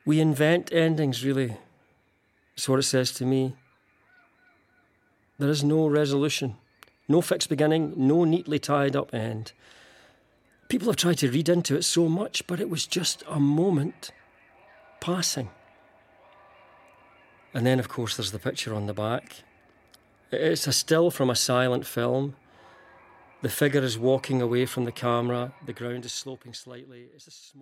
We invent endings, really. That's what it says to me. There is no resolution, no fixed beginning, no neatly tied up end. People have tried to read into it so much, but it was just a moment passing. And then, of course, there's the picture on the back. It's a still from a silent film. The figure is walking away from the camera. The ground is sloping slightly. It's a